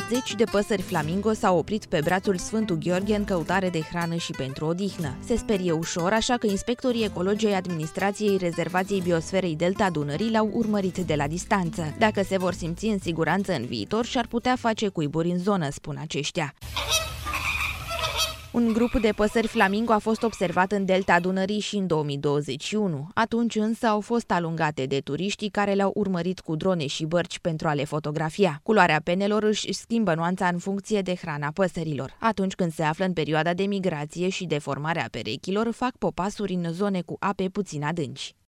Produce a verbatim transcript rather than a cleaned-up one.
Zeci de păsări flamingo s-au oprit pe brațul Sfântul Gheorghe în căutare de hrană și pentru odihnă. Se sperie ușor, așa că inspectorii ecologi ai administrației Rezervației Biosferei Delta Dunării l-au urmărit de la distanță. Dacă se vor simți în siguranță în viitor, și-ar putea face cuiburi în zonă, spun aceștia. Un grup de păsări flamingo a fost observat în Delta Dunării și în două mii douăzeci și unu. Atunci însă au fost alungate de turiștii care le-au urmărit cu drone și bărci pentru a le fotografia. Culoarea penelor își schimbă nuanța în funcție de hrana păsărilor. Atunci când se află în perioada de migrație și de formare a perechilor, fac popasuri în zone cu ape puțin adânci.